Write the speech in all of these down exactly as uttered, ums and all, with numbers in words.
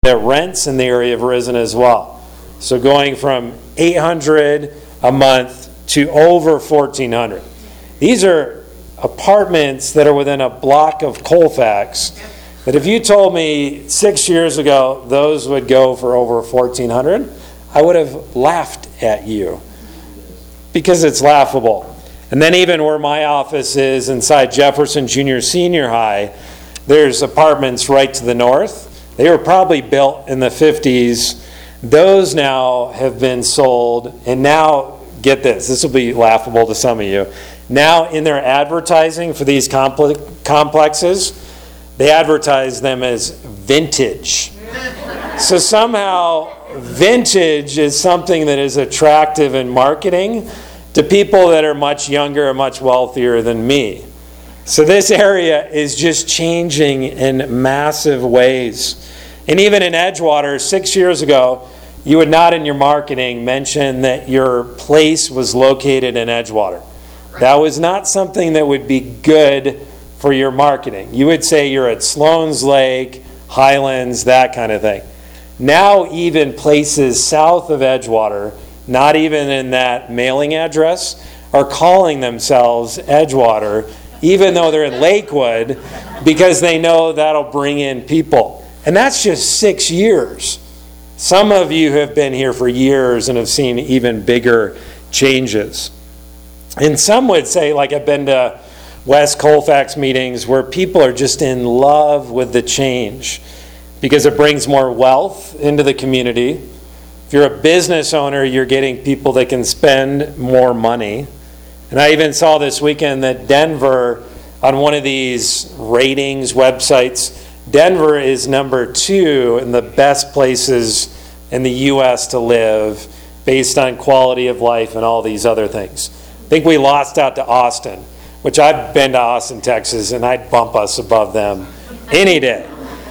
The rents in the area have risen as well. So going from eight hundred dollars a month to over fourteen hundred dollars. These are apartments that are within a block of Colfax that if you told me six years ago those would go for over fourteen hundred dollars, I would have laughed at you because it's laughable. And then even where my office is inside Jefferson Junior Senior High, there's apartments right to the north. They were probably built in the fifties. Those now have been sold, and now, get this, this will be laughable to some of you. Now in their advertising for these compl- complexes, they advertise them as vintage. So somehow vintage is something that is attractive in marketing to people that are much younger and much wealthier than me. So this area is just changing in massive ways. And even in Edgewater, six years ago, you would not in your marketing mention that your place was located in Edgewater. That was not something that would be good for your marketing. You would say you're at Sloan's Lake, Highlands, that kind of thing. Now even places south of Edgewater, not even in that mailing address, are calling themselves Edgewater, even though they're in Lakewood, because they know that'll bring in people. And that's just six years. Some of you have been here for years and have seen even bigger changes. And some would say, like I've been to West Colfax meetings where people are just in love with the change because it brings more wealth into the community. If you're a business owner, you're getting people that can spend more money. And I even saw this weekend that Denver, on one of these ratings websites, Denver is number two in the best places in the U S to live based on quality of life and all these other things. I think we lost out to Austin, which I've been to Austin, Texas, and I'd bump us above them any day.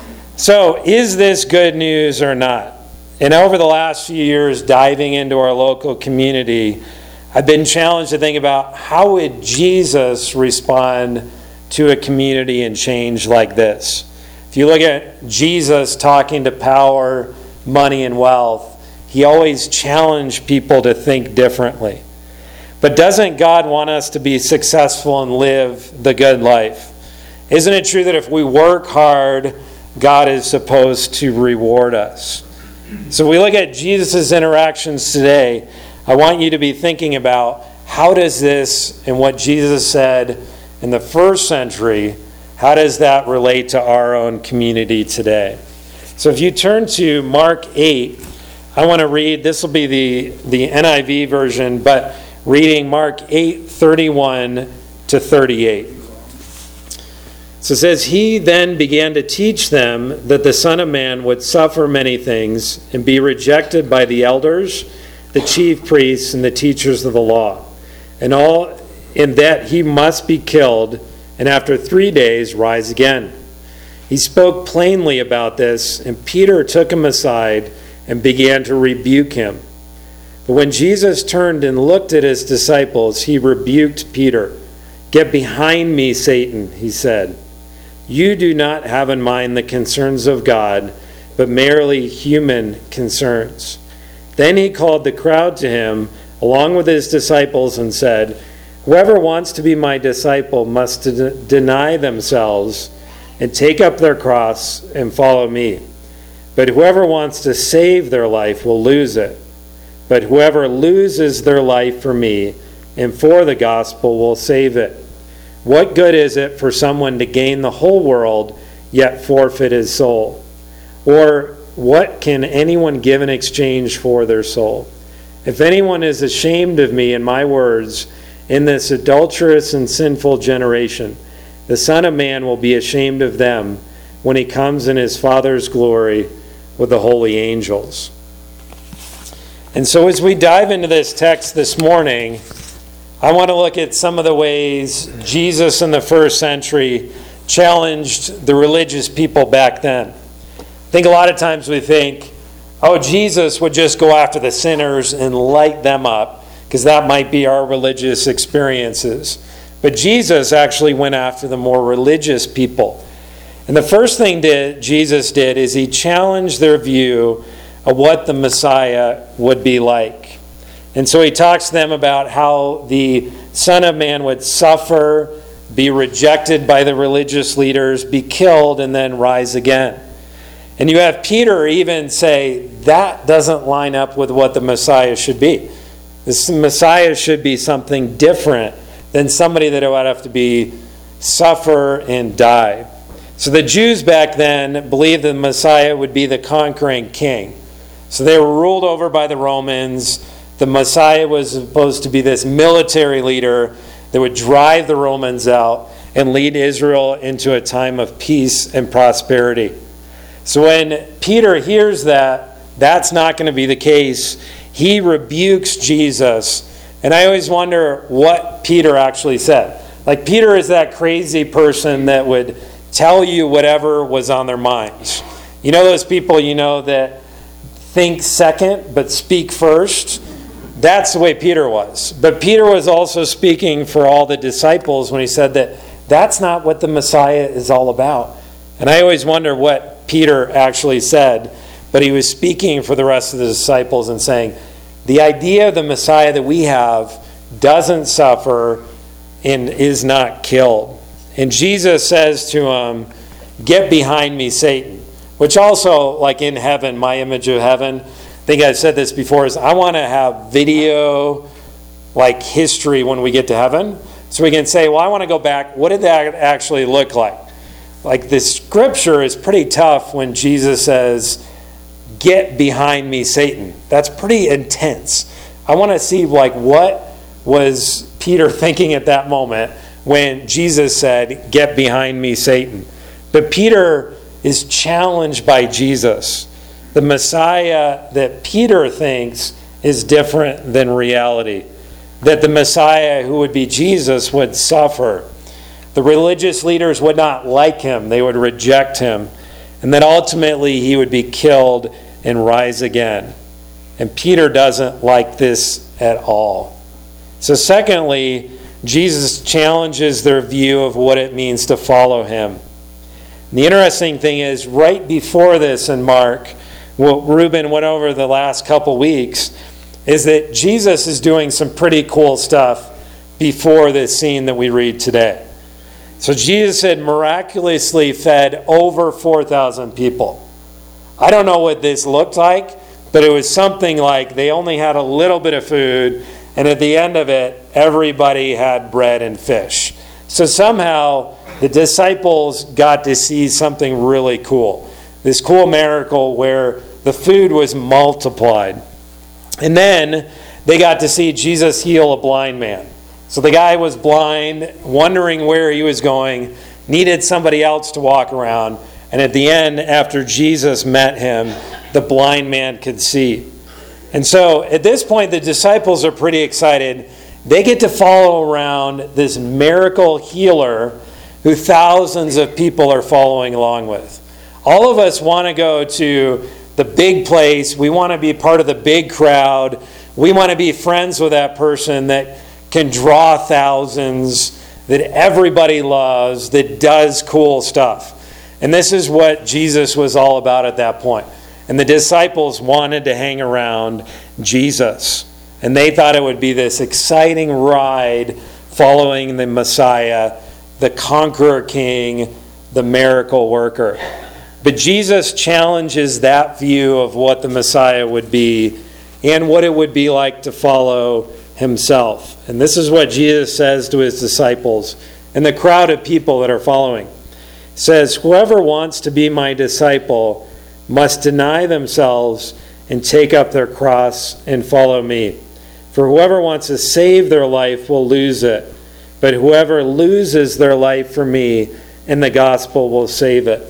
So is this good news or not? And over the last few years, diving into our local community, I've been challenged to think about how would Jesus respond to a community and change like this. If you look at Jesus talking to power, money, and wealth, he always challenged people to think differently. But doesn't God want us to be successful and live the good life? Isn't it true that if we work hard, God is supposed to reward us? So we look at Jesus' interactions today. I want you to be thinking about how does this and what Jesus said in the first century, how does that relate to our own community today? So if you turn to Mark eight, I want to read, this will be the, the N I V version, but reading Mark eight, thirty-one to thirty-eight. So it says, he then began to teach them that the Son of Man would suffer many things and be rejected by the elders, the chief priests, and the teachers of the law, and all in that he must be killed, and after three days rise again. He spoke plainly about this, and Peter took him aside and began to rebuke him. But when Jesus turned and looked at his disciples, he rebuked Peter. "Get behind me, Satan," he said. "You do not have in mind the concerns of God, but merely human concerns." Then he called the crowd to him, along with his disciples, and said, "Whoever wants to be my disciple must de- deny themselves and take up their cross and follow me. But whoever wants to save their life will lose it. But whoever loses their life for me and for the gospel will save it. What good is it for someone to gain the whole world, yet forfeit his soul? Or what can anyone give in exchange for their soul? If anyone is ashamed of me and my words in this adulterous and sinful generation, the Son of Man will be ashamed of them when he comes in his Father's glory with the holy angels." And so as we dive into this text this morning, I want to look at some of the ways Jesus in the first century challenged the religious people back then. I think a lot of times we think, oh, Jesus would just go after the sinners and light them up, because that might be our religious experiences. But Jesus actually went after the more religious people. And the first thing that Jesus did is he challenged their view of what the Messiah would be like. And so he talks to them about how the Son of Man would suffer, be rejected by the religious leaders, be killed, and then rise again. And you have Peter even say, that doesn't line up with what the Messiah should be. This Messiah should be something different than somebody that would have to be suffer and die. So the Jews back then believed the Messiah would be the conquering king. So they were ruled over by the Romans. The Messiah was supposed to be this military leader that would drive the Romans out and lead Israel into a time of peace and prosperity. So when Peter hears that, that's not going to be the case. He rebukes Jesus. And I always wonder what Peter actually said. Like, Peter is that crazy person that would tell you whatever was on their minds. You know those people, you know, that think second but speak first? That's the way Peter was. But Peter was also speaking for all the disciples when he said that that's not what the Messiah is all about. And I always wonder what Peter actually said, but he was speaking for the rest of the disciples and saying, the idea of the Messiah that we have doesn't suffer and is not killed. And Jesus says to him, get behind me, Satan. Which also, like in heaven, my image of heaven, I think I've said this before, is I want to have video, like history when we get to heaven. So we can say, well, I want to go back. What did that actually look like? Like, the scripture is pretty tough when Jesus says, get behind me, Satan. That's pretty intense. I want to see, like, what was Peter thinking at that moment when Jesus said, get behind me, Satan. But Peter is challenged by Jesus. The Messiah that Peter thinks is different than reality. That the Messiah who would be Jesus would suffer. The religious leaders would not like him. They would reject him. And that ultimately he would be killed and rise again. And Peter doesn't like this at all. So secondly, Jesus challenges their view of what it means to follow him. And the interesting thing is, right before this in Mark, what Ruben went over the last couple weeks, is that Jesus is doing some pretty cool stuff before this scene that we read today. So Jesus had miraculously fed over four thousand people. I don't know what this looked like, but it was something like they only had a little bit of food, and at the end of it, everybody had bread and fish. So somehow, the disciples got to see something really cool. This cool miracle where the food was multiplied. And then they got to see Jesus heal a blind man. So the guy was blind, wondering where he was going, needed somebody else to walk around. And at the end, after Jesus met him, the blind man could see. And so at this point, the disciples are pretty excited. They get to follow around this miracle healer who thousands of people are following along with. All of us want to go to the big place. We want to be part of the big crowd. We want to be friends with that person that can draw thousands, that everybody loves, that does cool stuff. And this is what Jesus was all about at that point. And the disciples wanted to hang around Jesus. And they thought it would be this exciting ride following the Messiah, the conqueror king, the miracle worker. But Jesus challenges that view of what the Messiah would be and what it would be like to follow himself. And this is what Jesus says to his disciples and the crowd of people that are following. He says, whoever wants to be my disciple must deny themselves and take up their cross and follow me. For whoever wants to save their life will lose it. But whoever loses their life for me and the gospel will save it.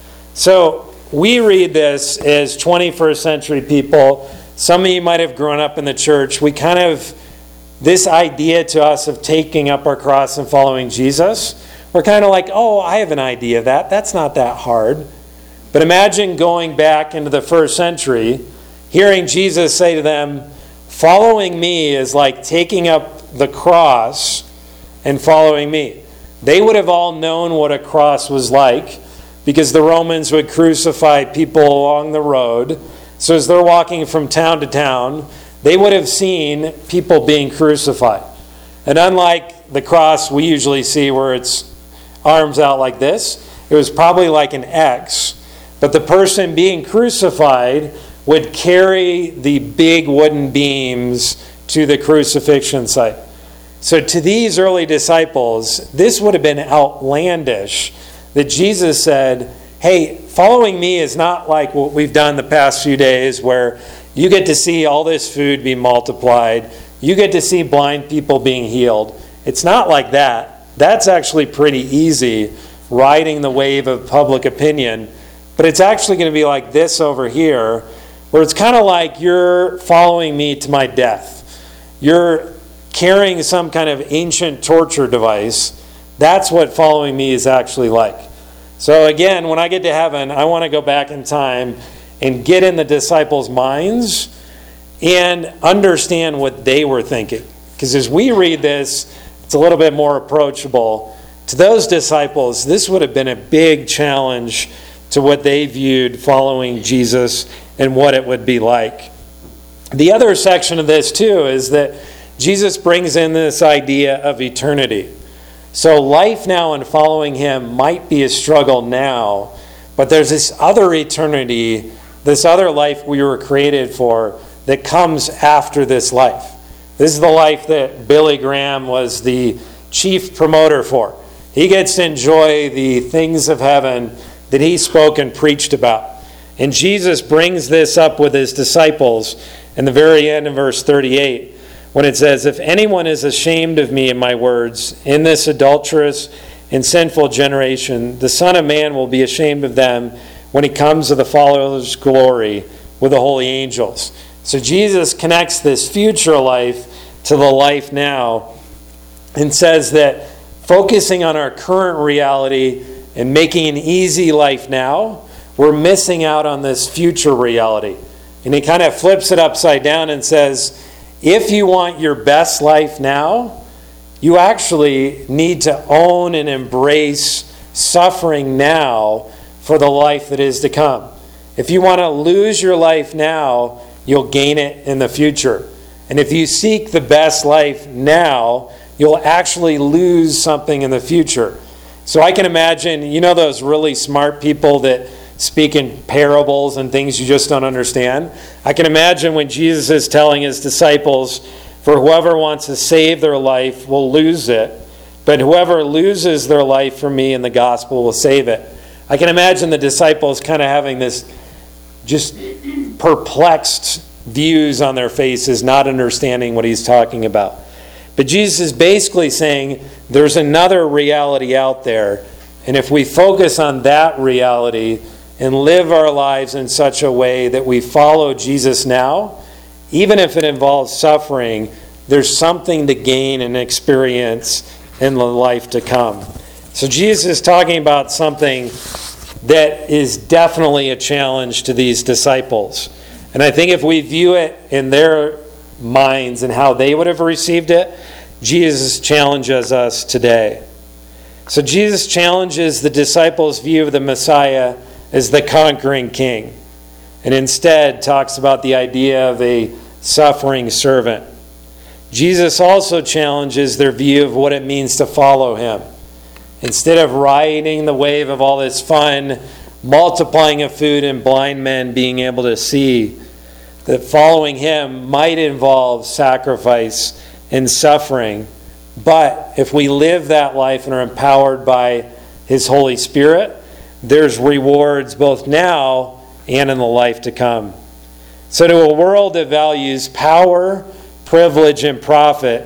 So we read this as twenty-first century people. Some of you might have grown up in the church. We kind of, this idea to us of taking up our cross and following Jesus, we're kind of like, oh, I have an idea of that. That's not that hard. But imagine going back into the first century, hearing Jesus say to them, following me is like taking up the cross and following me. They would have all known what a cross was like. because the Romans would crucify people along the road. So as they're walking from town to town, they would have seen people being crucified. And unlike the cross we usually see where it's arms out like this, it was probably like an X. But the person being crucified would carry the big wooden beams to the crucifixion site. So to these early disciples, this would have been outlandish that Jesus said, hey, following me is not like what we've done the past few days where you get to see all this food be multiplied. You get to see blind people being healed. It's not like that. That's actually pretty easy, riding the wave of public opinion. But it's actually going to be like this over here, where it's kind of like you're following me to my death. You're carrying some kind of ancient torture device. That's what following me is actually like. So again, when I get to heaven, I want to go back in time and get in the disciples' minds and understand what they were thinking. Because as we read this, it's a little bit more approachable. To those disciples, this would have been a big challenge to what they viewed following Jesus and what it would be like. The other section of this, too, is that Jesus brings in this idea of eternity. So life now and following him might be a struggle now, but there's this other eternity, this other life we were created for that comes after this life. This is the life that Billy Graham was the chief promoter for. He gets to enjoy the things of heaven that he spoke and preached about. And Jesus brings this up with his disciples in the very end of verse thirty-eight, when it says, if anyone is ashamed of me and my words in this adulterous and sinful generation, the Son of Man will be ashamed of them when he comes to the Father's glory with the holy angels. So Jesus connects this future life to the life now and says that focusing on our current reality and making an easy life now, we're missing out on this future reality. And he kind of flips it upside down and says, if you want your best life now, you actually need to own and embrace suffering now for the life that is to come. If you want to lose your life now, you'll gain it in the future. And if you seek the best life now, you'll actually lose something in the future. So I can imagine, you know those really smart people that speak in parables and things you just don't understand? I can imagine when Jesus is telling his disciples, for whoever wants to save their life will lose it, but whoever loses their life for me in the gospel will save it. I can imagine the disciples kind of having this just perplexed views on their faces, not understanding what he's talking about. But Jesus is basically saying there's another reality out there, and if we focus on that reality and live our lives in such a way that we follow Jesus now, even if it involves suffering, there's something to gain and experience in the life to come. So Jesus is talking about something that is definitely a challenge to these disciples. And I think if we view it in their minds and how they would have received it, Jesus challenges us today. So Jesus challenges the disciples' view of the Messiah as the conquering king, and instead talks about the idea of a suffering servant. Jesus also challenges their view of what it means to follow him. Instead of riding the wave of all this fun, multiplying of food and blind men being able to see, that following him might involve sacrifice and suffering. But if we live that life and are empowered by his Holy Spirit, there's rewards both now and in the life to come. So to a world that values power, privilege, and profit,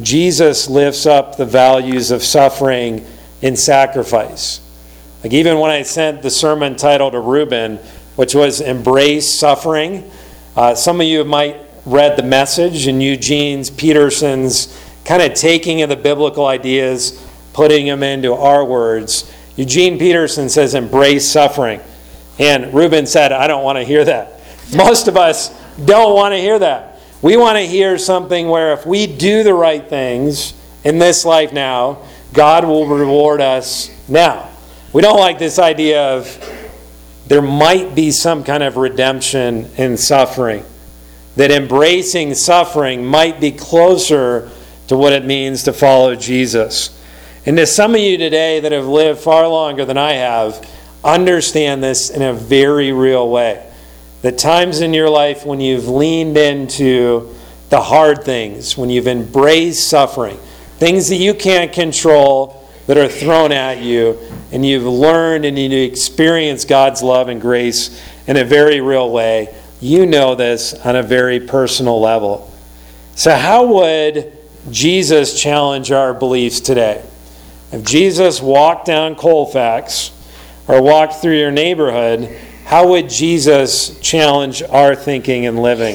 Jesus lifts up the values of suffering and sacrifice. Like even when I sent the sermon title to Ruben, which was Embrace Suffering, uh, some of you might read the message and Eugene's Peterson's kind of taking of the biblical ideas, putting them into our words. Eugene Peterson says, embrace suffering. And Ruben said, I don't want to hear that. Most of us don't want to hear that. We want to hear something where if we do the right things in this life now, God will reward us now. We don't like this idea of there might be some kind of redemption in suffering. That embracing suffering might be closer to what it means to follow Jesus. And to some of you today that have lived far longer than I have, understand this in a very real way. The times in your life when you've leaned into the hard things, when you've embraced suffering, things that you can't control that are thrown at you, and you've learned and you experience God's love and grace in a very real way, you know this on a very personal level. So how would Jesus challenge our beliefs today? If Jesus walked down Colfax or walked through your neighborhood, how would Jesus challenge our thinking and living?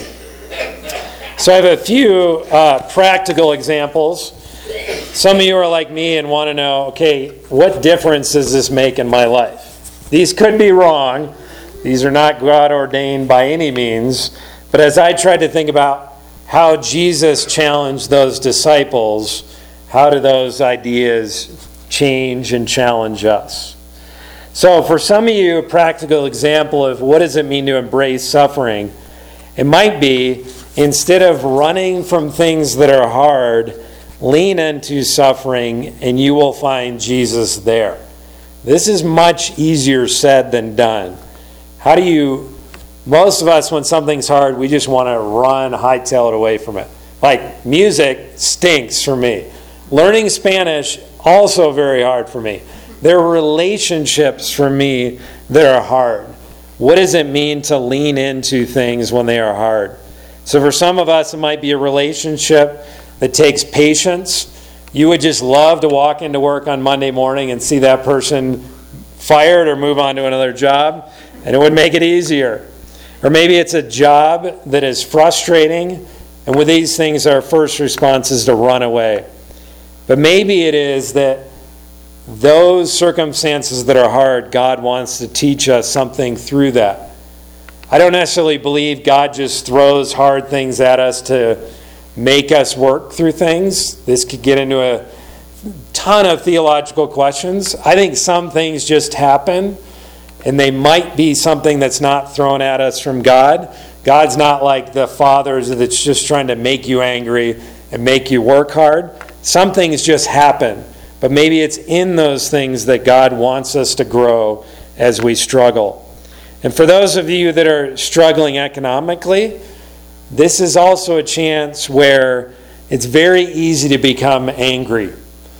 So I have a few uh, practical examples. Some of you are like me and want to know, okay, what difference does this make in my life? These could be wrong. These are not God ordained by any means. But as I tried to think about how Jesus challenged those disciples, how do those ideas change and challenge us? So for some of you, a practical example of what does it mean to embrace suffering, it might be instead of running from things that are hard, lean into suffering and you will find Jesus there. This is much easier said than done. How do you, most of us when something's hard, we just want to run, hightail it away from it. Like music stinks for me. Learning Spanish, also very hard for me. There are relationships for me that are hard. What does it mean to lean into things when they are hard? So for some of us, it might be a relationship that takes patience. You would just love to walk into work on Monday morning and see that person fired or move on to another job, and it would make it easier. Or maybe it's a job that is frustrating, and with these things, our first response is to run away. But maybe it is that those circumstances that are hard, God wants to teach us something through that. I don't necessarily believe God just throws hard things at us to make us work through things. This could get into a ton of theological questions. I think some things just happen, and they might be something that's not thrown at us from God. God's not like the fathers that's just trying to make you angry and make you work hard. Some things just happen. But maybe it's in those things that God wants us to grow as we struggle. And for those of you that are struggling economically, this is also a chance where it's very easy to become angry.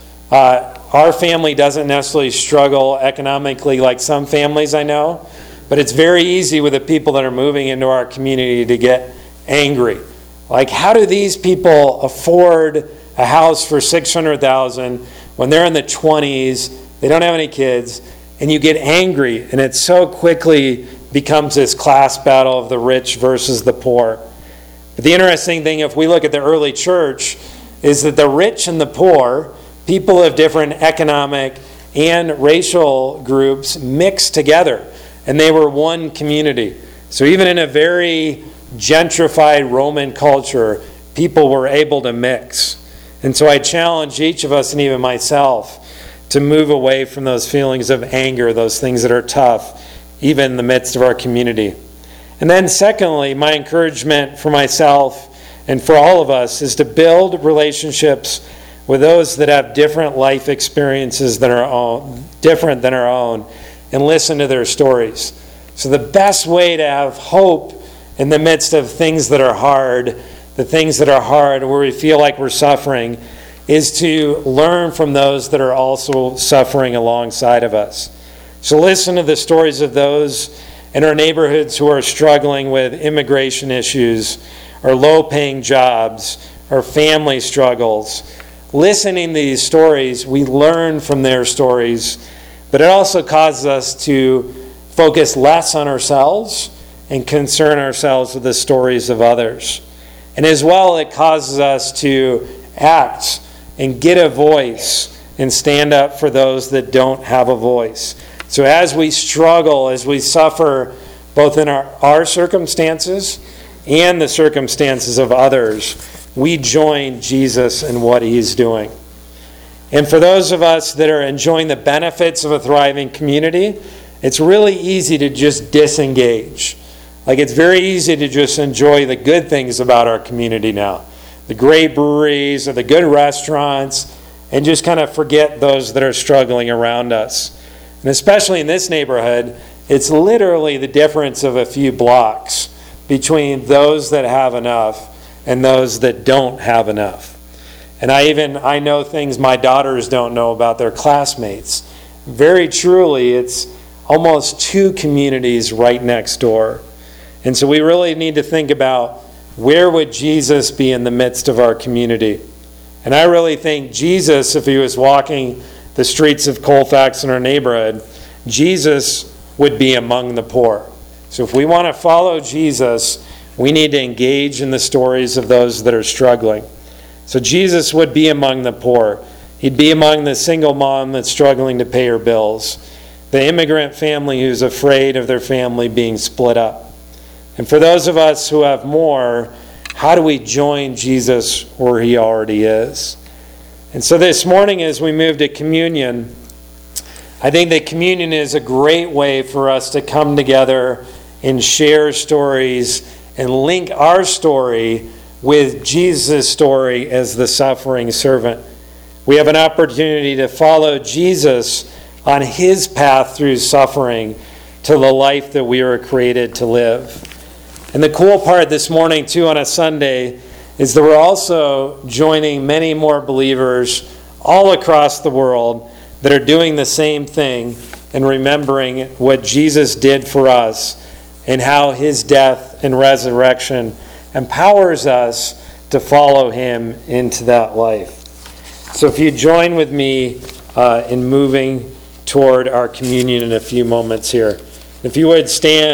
Uh, our family doesn't necessarily struggle economically like some families I know, but it's very easy with the people that are moving into our community to get angry. Like, how do these people afford a house for six hundred thousand dollars when they're in the twenties, they don't have any kids, and you get angry, and it so quickly becomes this class battle of the rich versus the poor. But the interesting thing, if we look at the early church, is that the rich and the poor, people of different economic and racial groups, mixed together, and they were one community. So even in a very gentrified Roman culture, people were able to mix. And so I challenge each of us, and even myself, to move away from those feelings of anger, those things that are tough, even in the midst of our community. And then secondly, my encouragement for myself and for all of us is to build relationships with those that have different life experiences than our own, different than our own, and listen to their stories. So the best way to have hope in the midst of things that are hard, the things that are hard, where we feel like we're suffering, is to learn from those that are also suffering alongside of us. So listen to the stories of those in our neighborhoods who are struggling with immigration issues, or low-paying jobs, or family struggles. Listening to these stories, we learn from their stories, but it also causes us to focus less on ourselves and concern ourselves with the stories of others. And as well, it causes us to act and get a voice and stand up for those that don't have a voice. So as we struggle, as we suffer, both in our, our circumstances and the circumstances of others, we join Jesus in what he's doing. And for those of us that are enjoying the benefits of a thriving community, it's really easy to just disengage. Like, it's very easy to just enjoy the good things about our community now. The great breweries or the good restaurants, and just kind of forget those that are struggling around us. And especially in this neighborhood, it's literally the difference of a few blocks between those that have enough and those that don't have enough. And I even, I know things my daughters don't know about their classmates. Very truly, it's almost two communities right next door. And so we really need to think about, where would Jesus be in the midst of our community? And I really think Jesus, if he was walking the streets of Colfax in our neighborhood, Jesus would be among the poor. So if we want to follow Jesus, we need to engage in the stories of those that are struggling. So Jesus would be among the poor. He'd be among the single mom that's struggling to pay her bills, the immigrant family who's afraid of their family being split up. And for those of us who have more, how do we join Jesus where he already is? And so this morning, as we move to communion, I think that communion is a great way for us to come together and share stories and link our story with Jesus' story as the suffering servant. We have an opportunity to follow Jesus on his path through suffering to the life that we were created to live. And the cool part this morning, too, on a Sunday, is that we're also joining many more believers all across the world that are doing the same thing and remembering what Jesus did for us and how his death and resurrection empowers us to follow him into that life. So if you join with me uh, in moving toward our communion in a few moments here. If you would stand.